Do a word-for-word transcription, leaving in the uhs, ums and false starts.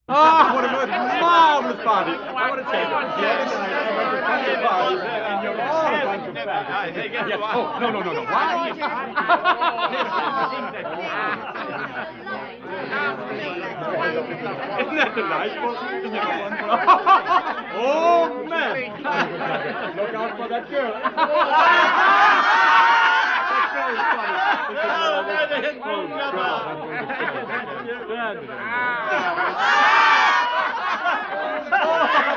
Ah, what a most marvelous party. I want to tell you, the other night I went to such a party, and you're all a bunch of faggots. Yes. Oh, no, no, no, no. Why? Isn't that delightful? Oh, man. Look out for that girl. That's very funny. Oh, no, they hit both. Oh,